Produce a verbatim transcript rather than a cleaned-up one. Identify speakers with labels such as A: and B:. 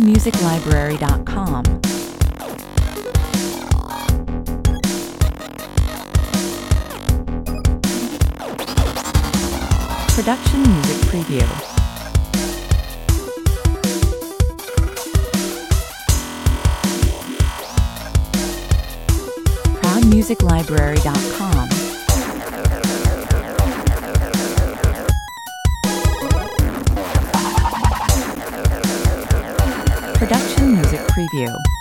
A: music library dot com. Production Music Preview. proud music library dot com. Production Music Preview.